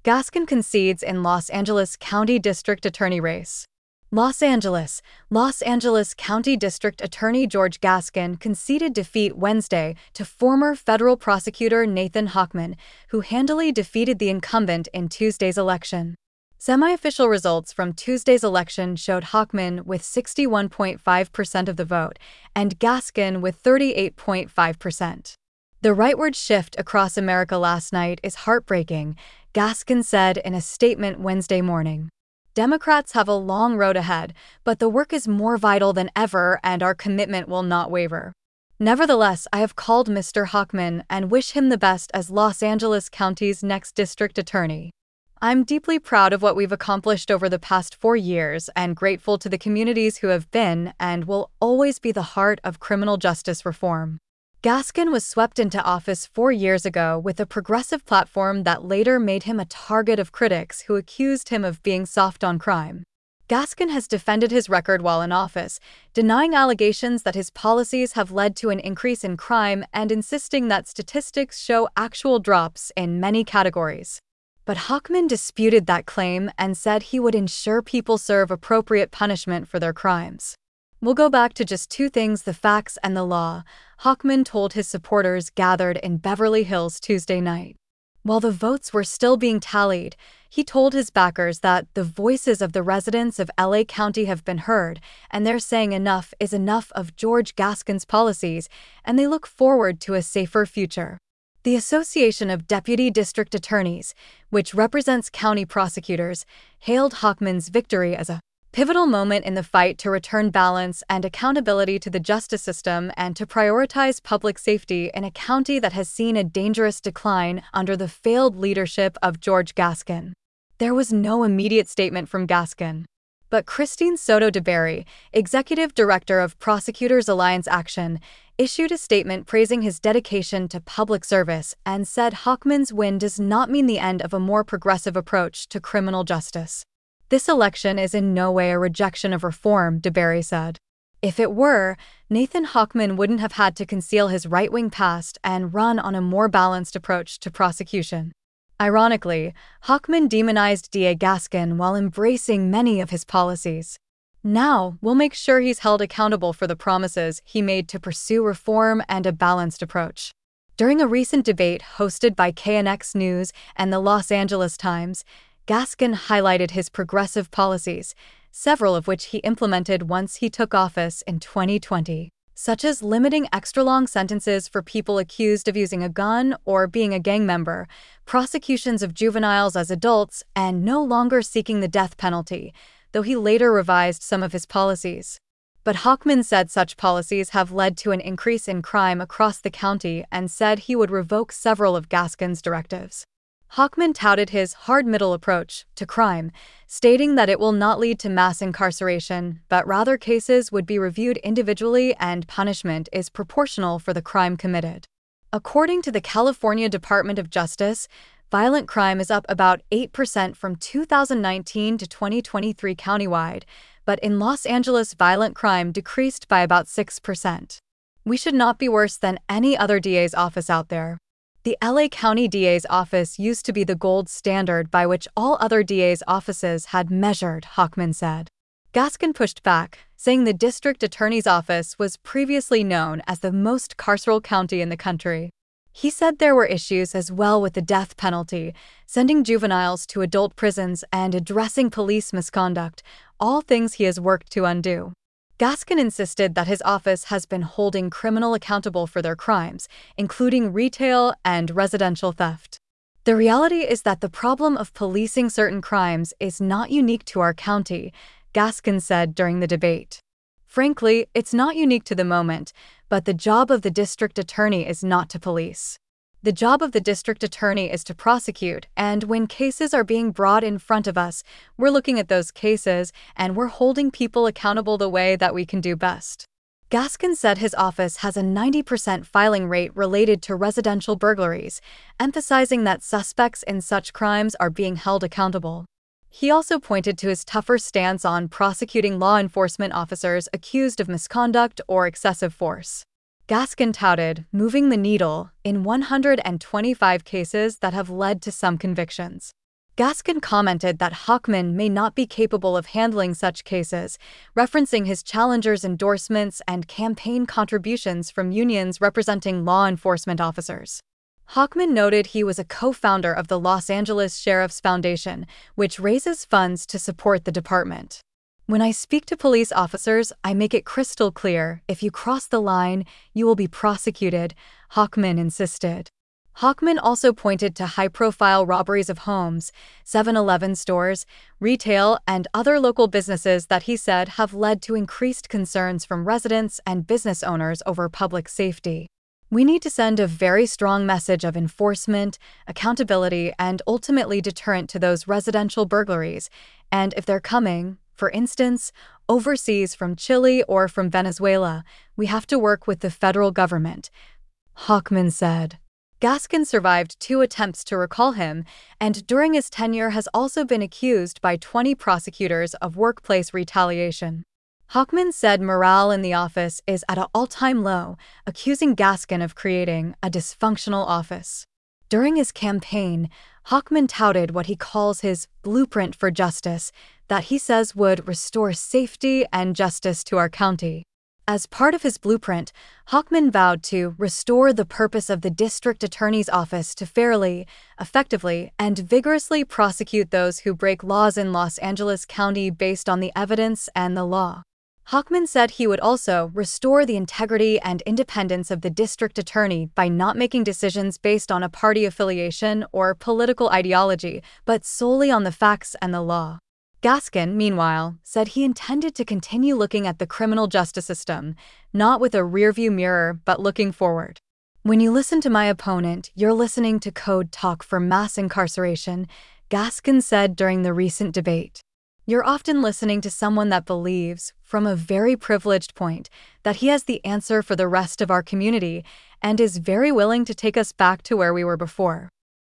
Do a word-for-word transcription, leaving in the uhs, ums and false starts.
Gascon concedes in Los Angeles County District Attorney race. Los Angeles. Los Angeles County District Attorney George Gascon conceded defeat Wednesday to former federal prosecutor Nathan Hochman, who handily defeated the incumbent in Tuesday's election. Semi-official results from Tuesday's election showed Hochman with sixty-one point five percent of the vote and Gascon with thirty-eight point five percent. The rightward shift across America last night is heartbreaking, Gascon said in a statement Wednesday morning. Democrats have a long road ahead, but the work is more vital than ever and our commitment will not waver. Nevertheless, I have called Mister Hochman and wish him the best as Los Angeles County's next district attorney. I'm deeply proud of what we've accomplished over the past four years and grateful to the communities who have been and will always be the heart of criminal justice reform. Gascon was swept into office four years ago with a progressive platform that later made him a target of critics who accused him of being soft on crime. Gascon has defended his record while in office, denying allegations that his policies have led to an increase in crime and insisting that statistics show actual drops in many categories. But Hochman disputed that claim and said he would ensure people serve appropriate punishment for their crimes. We'll go back to just two things: the facts and the law, Hochman told his supporters gathered in Beverly Hills Tuesday night. While the votes were still being tallied, he told his backers that the voices of the residents of L A County have been heard, and they're saying enough is enough of George Gascon's policies, and they look forward to a safer future. The Association of Deputy District Attorneys, which represents county prosecutors, hailed Hochman's victory as a pivotal moment in the fight to return balance and accountability to the justice system and to prioritize public safety in a county that has seen a dangerous decline under the failed leadership of George Gascon. There was no immediate statement from Gascon. But Christine Soto DeBerry, executive director of Prosecutors Alliance Action, issued a statement praising his dedication to public service and said Hochman's win does not mean the end of a more progressive approach to criminal justice. This election is in no way a rejection of reform, DeBerry said. If it were, Nathan Hochman wouldn't have had to conceal his right-wing past and run on a more balanced approach to prosecution. Ironically, Hochman demonized D A Gascon while embracing many of his policies. Now, we'll make sure he's held accountable for the promises he made to pursue reform and a balanced approach. During a recent debate hosted by K N X News and the Los Angeles Times, Gascon highlighted his progressive policies, several of which he implemented once he took office in twenty twenty, such as limiting extra-long sentences for people accused of using a gun or being a gang member, prosecutions of juveniles as adults, and no longer seeking the death penalty, though he later revised some of his policies. But Hochman said such policies have led to an increase in crime across the county and said he would revoke several of Gascon's directives. Hochman touted his hard-middle approach to crime, stating that it will not lead to mass incarceration, but rather cases would be reviewed individually and punishment is proportional for the crime committed. According to the California Department of Justice, violent crime is up about eight percent from two thousand nineteen to twenty twenty-three countywide, but in Los Angeles violent crime decreased by about six percent. We should not be worse than any other D A's office out there. The L A County D A's office used to be the gold standard by which all other D A's offices had measured, Hochman said. Gascon pushed back, saying the district attorney's office was previously known as the most carceral county in the country. He said there were issues as well with the death penalty, sending juveniles to adult prisons, and addressing police misconduct, all things he has worked to undo. Gascon insisted that his office has been holding criminals accountable for their crimes, including retail and residential theft. The reality is that the problem of policing certain crimes is not unique to our county, Gascon said during the debate. Frankly, it's not unique to the moment, but the job of the district attorney is not to police. The job of the district attorney is to prosecute, and when cases are being brought in front of us, we're looking at those cases and we're holding people accountable the way that we can do best. Gascon said his office has a ninety percent filing rate related to residential burglaries, emphasizing that suspects in such crimes are being held accountable. He also pointed to his tougher stance on prosecuting law enforcement officers accused of misconduct or excessive force. Gascon touted moving the needle in one hundred twenty-five cases that have led to some convictions. Gaskin commented that Hochman may not be capable of handling such cases, referencing his challengers' endorsements and campaign contributions from unions representing law enforcement officers. Hochman noted he was a co-founder of the Los Angeles Sheriff's Foundation, which raises funds to support the department. "When I speak to police officers, I make it crystal clear, if you cross the line, you will be prosecuted," Hochman insisted. Hochman also pointed to high-profile robberies of homes, seven eleven stores, retail, and other local businesses that he said have led to increased concerns from residents and business owners over public safety. "We need to send a very strong message of enforcement, accountability, and ultimately deterrent to those residential burglaries, and if they're coming, for instance, overseas from Chile or from Venezuela, we have to work with the federal government," Hochman said. Gaskin survived two attempts to recall him, and during his tenure has also been accused by twenty prosecutors of workplace retaliation. Hochman said morale in the office is at an all-time low, accusing Gaskin of creating a dysfunctional office. During his campaign, Hochman touted what he calls his blueprint for justice, that he says would restore safety and justice to our county. As part of his blueprint, Hochman vowed to restore the purpose of the district attorney's office to fairly, effectively, and vigorously prosecute those who break laws in Los Angeles County based on the evidence and the law. Hochman said he would also restore the integrity and independence of the district attorney by not making decisions based on a party affiliation or political ideology, but solely on the facts and the law. Gaskin, meanwhile, said he intended to continue looking at the criminal justice system, not with a rearview mirror but looking forward. "When you listen to my opponent, you're listening to code talk for mass incarceration," Gaskin said during the recent debate. "You're often listening to someone that believes, from a very privileged point, that he has the answer for the rest of our community and is very willing to take us back to where we were before."